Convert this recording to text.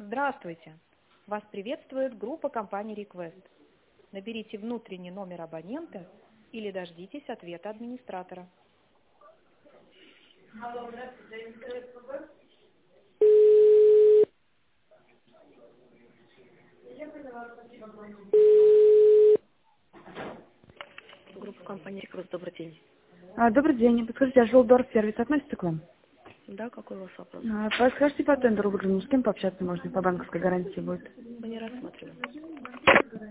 Здравствуйте! Вас приветствует группа компании Request. Наберите внутренний номер абонента или дождитесь ответа администратора. Группа компании Request, добрый день. Добрый день. Подскажите, а Жилдор сервис относится к вам? Да, какой у вас вопрос? Подскажите по тендеру, с кем пообщаться можно, по банковской гарантии будет? Мы не рассматриваем.